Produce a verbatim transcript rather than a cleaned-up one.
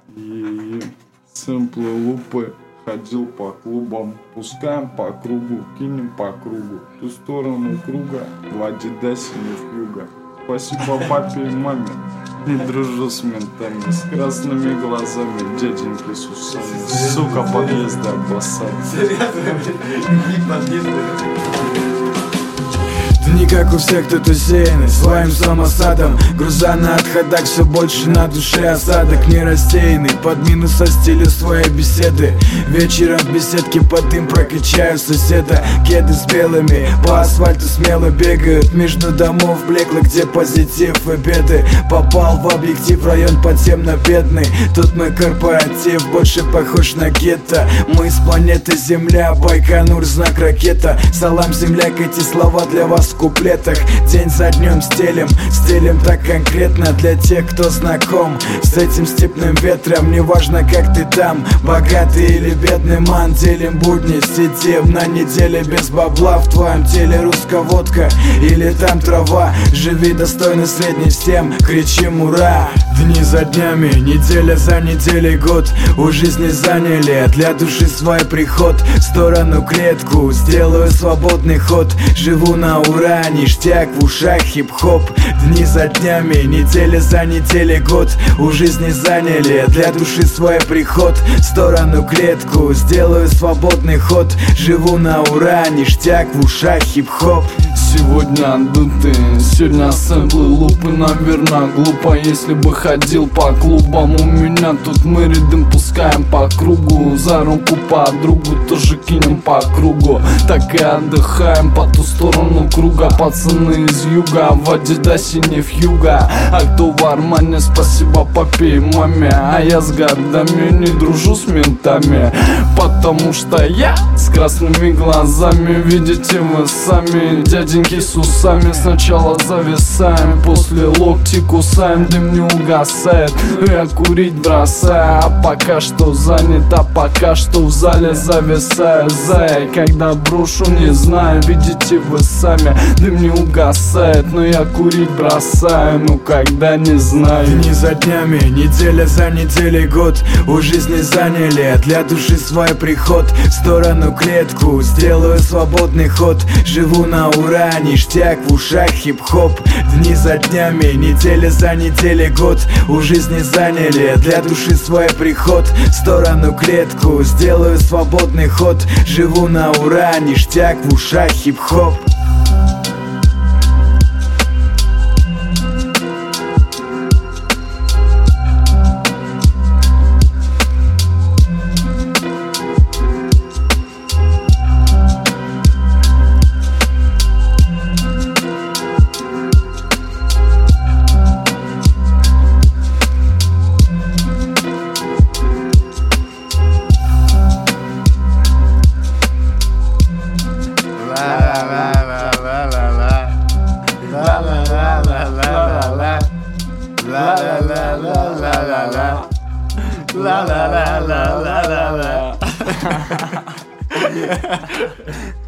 И сэмплы, лупы. Ходил по клубам, пускаем по кругу, кинем по кругу. В ту сторону круга, в Адидасе не в юга. Спасибо папе и маме, не дружу с ментами, с красными глазами, дяденьки с усами. Сука, подъезды обоссали. Не как у всех тут усеяны своим самосадом. Груза на отходах, все больше на душе осадок. Не рассеянный, под минус со стилю своей беседы. Вечером в беседке под дым прокачаю соседа. Кеды с белыми, по асфальту смело бегают. Между домов блекло, где позитив и беды. Попал в объектив, район подземно-бедный. Тут мой корпоратив больше похож на гетто. Мы с планеты Земля, Байконур, знак ракета. Салам, земляк, эти слова для вас в куплетах. День за днем стелем, стелем так конкретно для тех, кто знаком с этим степным ветром. Неважно, как ты там, богатый или бедный ман. Делим будни, сидим на неделе без бабла. В твоем теле русская водка или там трава. Живи достойно средней всем, кричим ура. Дни за днями, неделя за неделей, год у жизни заняли для души свой приход. В сторону клетку, сделаю свободный ход. Живу на ура, ништяк в ушах, хип-хоп. Дни за днями, неделя за неделей, год у жизни заняли для души свой приход. В сторону клетку, сделаю свободный ход. Живу на ура, ништяк в ушах, хип-хоп. Сегодня дуты, сегодня сэмплы, лупы. Наверное, глупо, если бы ходил по клубам. У меня тут мы рядом пускаем по кругу. За руку подругу тоже кинем по кругу. Так и отдыхаем по ту сторону круга. Пацаны из юга, в Адидасе не в юга. А кто в Армане, спасибо папе и маме. А я с годами не дружу с ментами, потому что я с красными глазами. Видите вы сами, дяденьки с усами. Сначала зависаем, после локти кусаем. Дым не угасает, я курить бросаю. А пока что занят, а пока что в зале зависаю. Зай, когда брошу, не знаю, видите вы сами. Дым не угасает, но я курить бросаю. Ну когда, не знаю. Дни за днями, неделя за неделей, год у жизни заняли для души свой приход. В сторону клетку, сделаю свободный ход. Живу на ура, ништяк в ушах, хип-хоп. Дни за днями, неделя за неделей, год у жизни заняли для души свой приход. В сторону клетку, сделаю свободный ход. Живу на ура, ништяк в ушах, хип-хоп. La la la la la la la la.